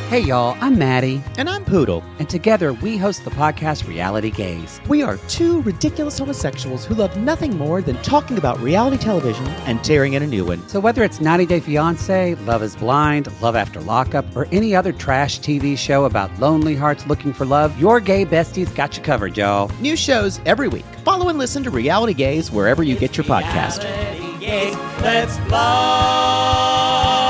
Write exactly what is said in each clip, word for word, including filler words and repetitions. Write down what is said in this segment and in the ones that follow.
Hey y'all, I'm Maddie. And I'm Poodle. And together we host the podcast Reality Gaze. We are two ridiculous homosexuals who love nothing more than talking about reality television and tearing in a new one. So whether it's ninety day fiancé, Love is Blind, Love After Lockup, or any other trash T V show about lonely hearts looking for love, your gay besties got you covered, y'all. New shows every week. Follow and listen to Reality Gaze wherever you get your podcast. Reality Gaze, let's love.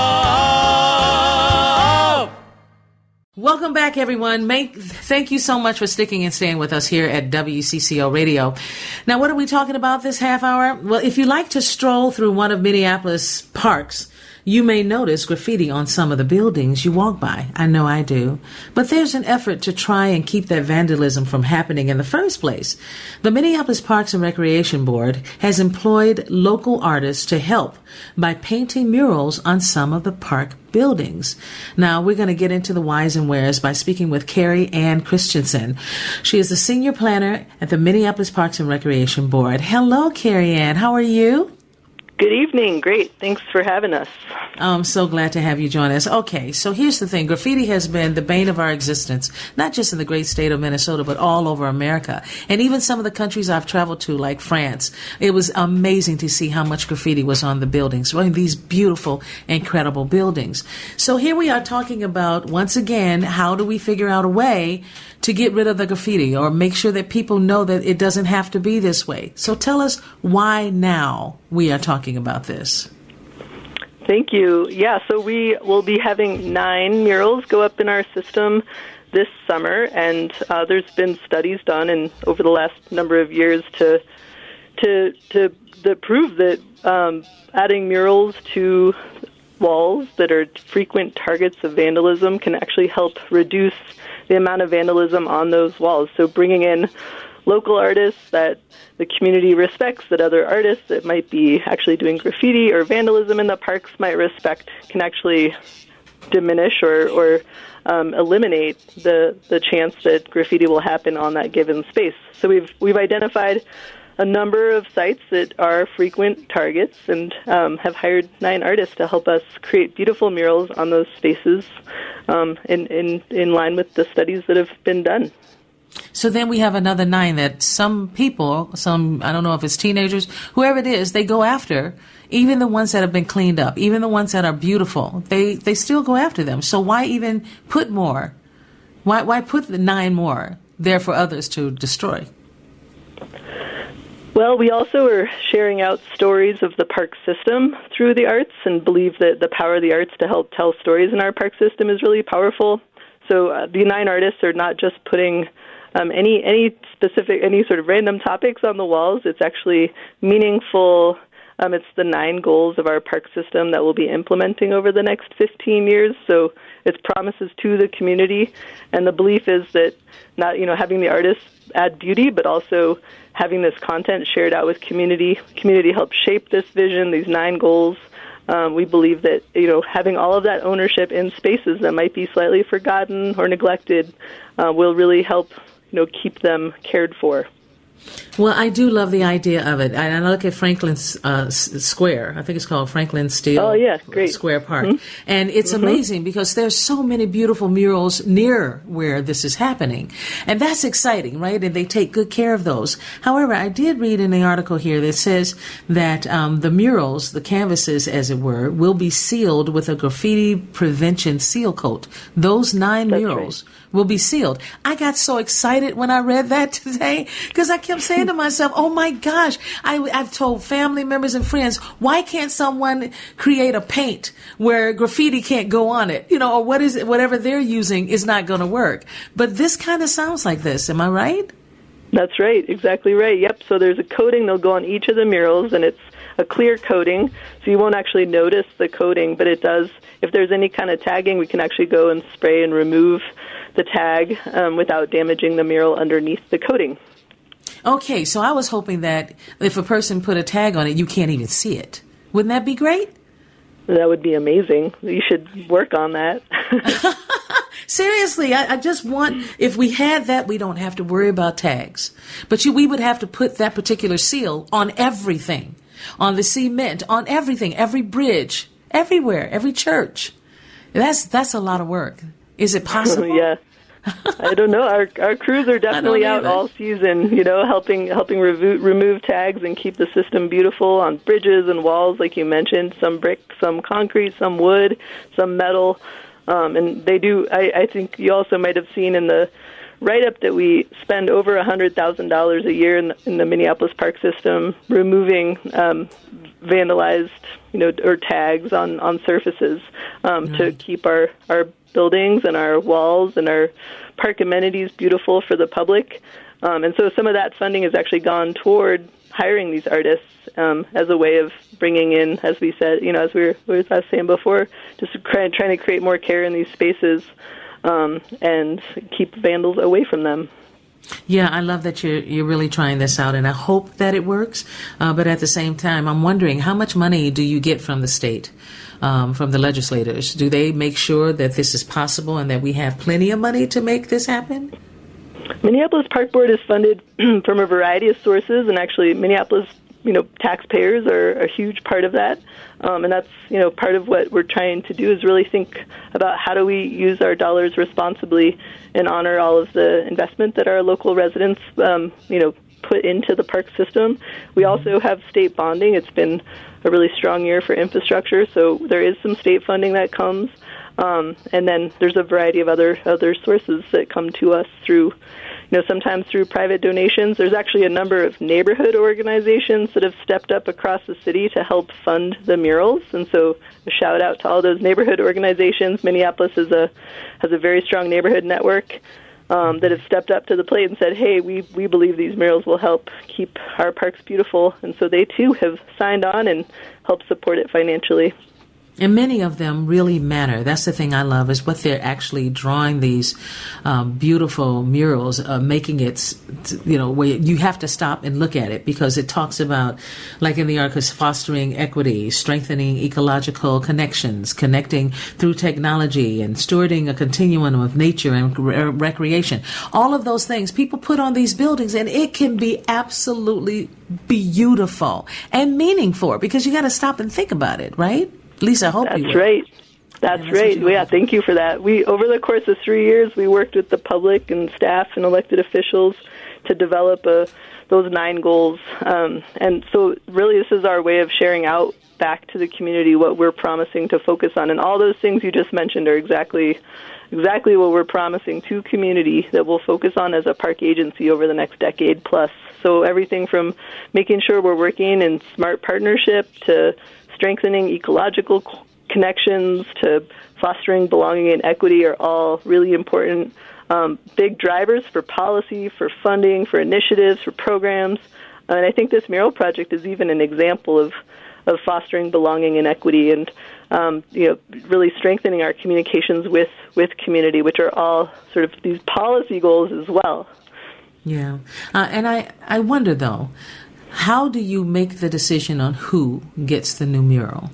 Welcome back, everyone. Make, thank you so much for sticking and staying with us here at W C C O Radio. Now, what are we talking about this half hour? Well, if you like to stroll through one of Minneapolis' parks, you may notice graffiti on some of the buildings you walk by. I know I do. But there's an effort to try and keep that vandalism from happening in the first place. The Minneapolis Parks and Recreation Board has employed local artists to help by painting murals on some of the park buildings. Now, we're going to get into the whys and wheres by speaking with Carrie Ann Christensen. She is the senior planner at the Minneapolis Parks and Recreation Board. Hello, Carrie Ann. How are you? Good evening. Great. Thanks for having us. I'm so glad to have you join us. Okay, so here's the thing. Graffiti has been the bane of our existence, not just in the great state of Minnesota, but all over America. And even some of the countries I've traveled to, like France. It was amazing to see how much graffiti was on the buildings, right? These beautiful, incredible buildings. So here we are talking about, once again, how do we figure out a way to get rid of the graffiti or make sure that people know that it doesn't have to be this way. So tell us why now we are talking about this. Thank you. Yeah, so we will be having nine murals go up in our system this summer, and uh, there's been studies done in over the last number of years to to to, to prove that um, adding murals to walls that are frequent targets of vandalism can actually help reduce the amount of vandalism on those walls. So bringing in local artists that the community respects, that other artists that might be actually doing graffiti or vandalism in the parks might respect, can actually diminish or, or um, eliminate the, the chance that graffiti will happen on that given space. So we've we've identified a number of sites that are frequent targets and um, have hired nine artists to help us create beautiful murals on those spaces um, in, in, in line with the studies that have been done. So then we have another nine that some people, some, I don't know if it's teenagers, whoever it is, they go after, even the ones that have been cleaned up, even the ones that are beautiful, they, they still go after them. So why even put more? Why, why put the nine more there for others to destroy? Well, we also are sharing out stories of the park system through the arts and believe that the power of the arts to help tell stories in our park system is really powerful. So uh, the nine artists are not just putting um, any any specific, any sort of random topics on the walls. It's actually meaningful. Um, it's the nine goals of our park system that we'll be implementing over the next fifteen years. So it's promises to the community, and the belief is that not, you know, having the artists add beauty, but also having this content shared out with community. Community helps shape this vision, these nine goals. Um, we believe that, you know, having all of that ownership in spaces that might be slightly forgotten or neglected uh, will really help, you know, keep them cared for. Well, I do love the idea of it. I, I look at Franklin's uh, S- Square. I think it's called Franklin Steele oh, yeah, great. Square Park. Mm-hmm. And it's mm-hmm. amazing because there's so many beautiful murals near where this is happening. And that's exciting, right? And they take good care of those. However, I did read in the article here that says that um, the murals, the canvases, as it were, will be sealed with a graffiti prevention seal coat. Those nine that's murals right. will be sealed. I got so excited when I read that today because I kept saying to myself, oh my gosh, I, I've told family members and friends, why can't someone create a paint where graffiti can't go on it? You know, or what is it, whatever they're using is not going to work. But this kind of sounds like this. Am I right? That's right. Exactly right. Yep. So there's a coating that'll go on each of the murals, and it's a clear coating, so you won't actually notice the coating, but it does, if there's any kind of tagging, we can actually go and spray and remove the tag um, without damaging the mural underneath the coating. Okay, so I was hoping that if a person put a tag on it, you can't even see it. Wouldn't that be great? That would be amazing. You should work on that. Seriously, I, I just want, if we had that, we don't have to worry about tags. But you, we would have to put that particular seal on everything, on the cement, on everything, every bridge, everywhere, every church. That's that's a lot of work. Is it possible? Yeah. I don't know. Our our crews are definitely out all season, you know, helping helping revo- remove tags and keep the system beautiful on bridges and walls, like you mentioned. Some brick, some concrete, some wood, some metal, um, and they do. I, I think you also might have seen in the write-up that we spend over a hundred thousand dollars a year in the, in the Minneapolis Park system removing um, vandalized, you know, or tags on on surfaces um, right. to keep our our buildings and our walls and our park amenities beautiful for the public. Um, and so some of that funding has actually gone toward hiring these artists um, as a way of bringing in, as we said, you know, as we were, we were saying before, just trying to create more care in these spaces um, and keep vandals away from them. Yeah, I love that you're, you're really trying this out, and I hope that it works. Uh, but at the same time, I'm wondering, how much money do you get from the state, um, from the legislators? Do they make sure that this is possible and that we have plenty of money to make this happen? Minneapolis Park Board is funded from a variety of sources, and actually Minneapolis, you know, taxpayers are a huge part of that. Um, and that's, you know, part of what we're trying to do is really think about how do we use our dollars responsibly and honor all of the investment that our local residents, um, you know, put into the park system. We also have state bonding. It's been a really strong year for infrastructure, so there is some state funding that comes. Um, and then there's a variety of other other sources that come to us through, you know, sometimes through private donations. There's actually a number of neighborhood organizations that have stepped up across the city to help fund the murals. And so a shout out to all those neighborhood organizations. Minneapolis is a has a very strong neighborhood network um, that have stepped up to the plate and said, hey, we, we believe these murals will help keep our parks beautiful. And so they, too, have signed on and helped support it financially. And many of them really matter. That's the thing I love, is what they're actually drawing these um, beautiful murals, uh, making it, you know, where you have to stop and look at it, because it talks about, like in the articles, fostering equity, strengthening ecological connections, connecting through technology, and stewarding a continuum of nature and re- recreation. All of those things people put on these buildings, and it can be absolutely beautiful and meaningful, because you got to stop and think about it, right? Lisa, I hope that's you will. right. That's, yeah, that's right. Yeah, thank you for that. We over the course of three years, we worked with the public and staff and elected officials to develop a, those nine goals. Um, and so, really, this is our way of sharing out back to the community what we're promising to focus on. And all those things you just mentioned are exactly exactly what we're promising to community that we'll focus on as a park agency over the next decade plus. So everything from making sure we're working in smart partnership to strengthening ecological connections to fostering belonging and equity are all really important um, big drivers for policy, for funding, for initiatives, for programs. And I think this mural project is even an example of, of fostering belonging and equity and um, you know, really strengthening our communications with, with community, which are all sort of these policy goals as well. Yeah. Uh, and I, I wonder, though, how do you make the decision on who gets the new mural?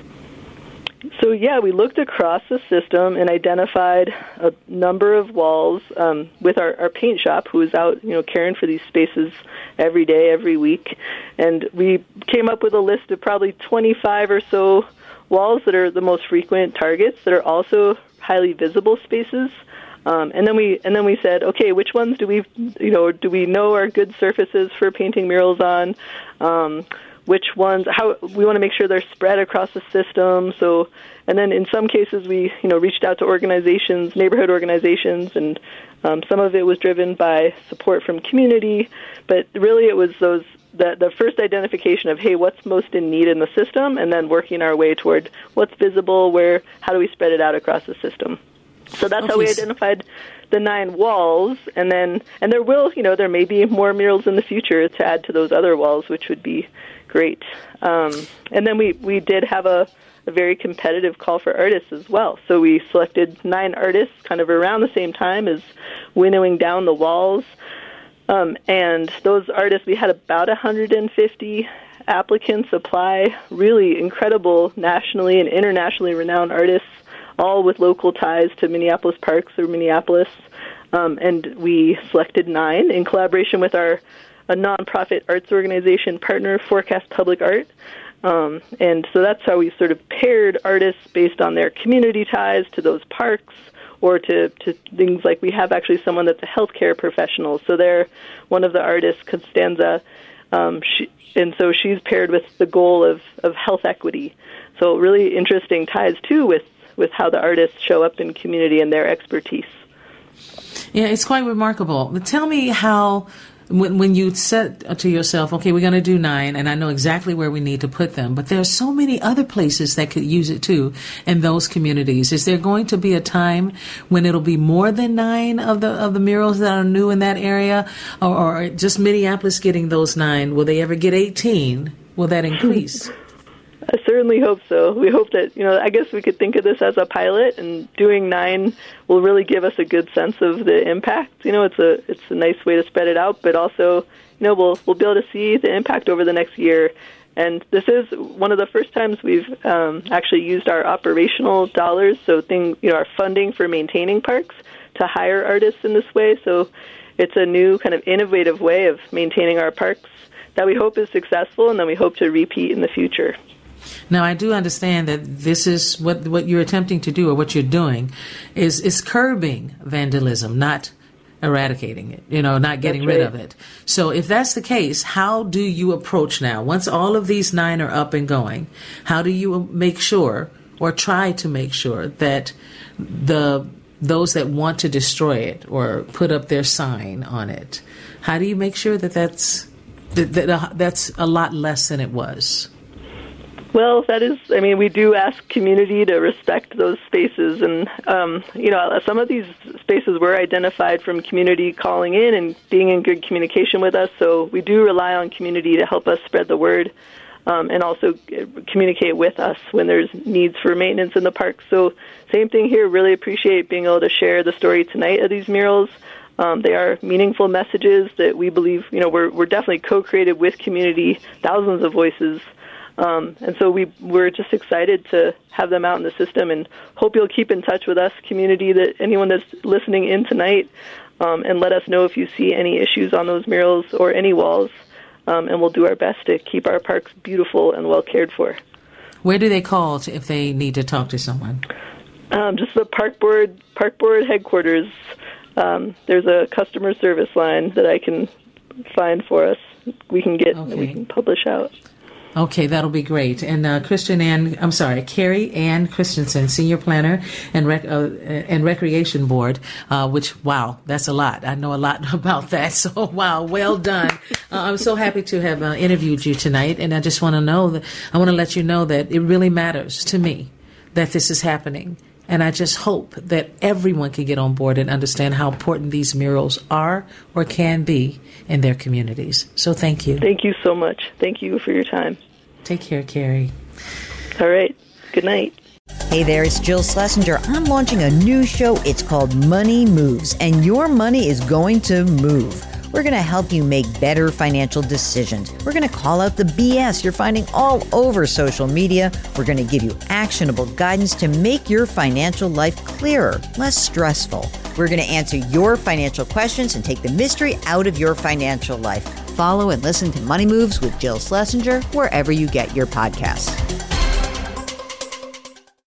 So, yeah, we looked across the system and identified a number of walls um, with our, our paint shop, who is out, you know, caring for these spaces every day, every week. And we came up with a list of probably twenty-five or so walls that are the most frequent targets that are also highly visible spaces. Um, and then we and then we said, okay, which ones do we, you know, do we know are good surfaces for painting murals on? Um, which ones? How we want to make sure they're spread across the system. So, and then in some cases, we, you know, reached out to organizations, neighborhood organizations, and um, some of it was driven by support from community. But really, it was those the the first identification of, hey, what's most in need in the system, and then working our way toward what's visible, where, how do we spread it out across the system. So that's okay. How we identified the nine walls, and then and there will, you know, there may be more murals in the future to add to those other walls, which would be great. Um, and then we, we did have a, a very competitive call for artists as well. So we selected nine artists kind of around the same time as winnowing down the walls. Um, and those artists, we had about one hundred fifty applicants apply, really incredible nationally and internationally renowned artists, all with local ties to Minneapolis Parks or Minneapolis. Um, and we selected nine in collaboration with our a nonprofit arts organization partner, Forecast Public Art. Um, and so that's how we sort of paired artists based on their community ties to those parks or to, to things like we have actually someone that's a healthcare professional. So they're one of the artists, Constanza, um, she, and so she's paired with the goal of, of health equity. So really interesting ties, too, with, with how the artists show up in community and their expertise. Yeah, it's quite remarkable. But tell me how, when, when you said to yourself, okay, we're going to do nine, and I know exactly where we need to put them, but there are so many other places that could use it too in those communities. Is there going to be a time when it'll be more than nine of the of the murals that are new in that area, or, or just Minneapolis getting those nine? Will they ever get eighteen? Will that increase? I certainly hope so. We hope that, you know, I guess we could think of this as a pilot, and doing nine will really give us a good sense of the impact. You know, it's a it's a nice way to spread it out, but also, you know, we'll we'll be able to see the impact over the next year. And this is one of the first times we've um, actually used our operational dollars, so thing, you know, our funding for maintaining parks, to hire artists in this way. So it's a new kind of innovative way of maintaining our parks that we hope is successful, and then we hope to repeat in the future. Now, I do understand that this is what what you're attempting to do, or what you're doing, is is curbing vandalism, not eradicating it, you know, not getting rid of it. So if that's the case, how do you approach now? Once all of these nine are up and going, how do you make sure, or try to make sure, that the those that want to destroy it or put up their sign on it, how do you make sure that that's that, that that's a lot less than it was? Well, that is, I mean, we do ask community to respect those spaces. And, um, you know, some of these spaces were identified from community calling in and being in good communication with us. So we do rely on community to help us spread the word, um, and also communicate with us when there's needs for maintenance in the park. So same thing here. Really appreciate being able to share the story tonight of these murals. Um, they are meaningful messages that we believe, you know, we're, we're definitely co-created with community, thousands of voices. Um, and so we, we're just excited to have them out in the system, and hope you'll keep in touch with us, community, that anyone that's listening in tonight, um, and let us know if you see any issues on those murals or any walls, um, and we'll do our best to keep our parks beautiful and well cared for. Where do they call to, if they need to talk to someone? Um, just the park board, park board headquarters. Um, there's a customer service line that I can find for us. We can get, okay. We can publish out. Okay, that'll be great. And uh, Christian Ann, I'm sorry, Carrie Ann Christensen, Senior Planner and rec- uh, and Recreation Board, uh, which, wow, that's a lot. I know a lot about that. So, wow, well done. uh, I'm so happy to have uh, interviewed you tonight. And I just want to know that, I want to let you know that it really matters to me that this is happening. And I just hope that everyone can get on board and understand how important these murals are or can be in their communities. So thank you. Thank you so much. Thank you for your time. Take care, Carrie. All right. Good night. Hey there, it's Jill Schlesinger. I'm launching a new show. It's called Money Moves, and your money is going to move. We're going to help you make better financial decisions. We're going to call out the B S you're finding all over social media. We're going to give you actionable guidance to make your financial life clearer, less stressful. We're going to answer your financial questions and take the mystery out of your financial life. Follow and listen to Money Moves with Jill Schlesinger wherever you get your podcasts.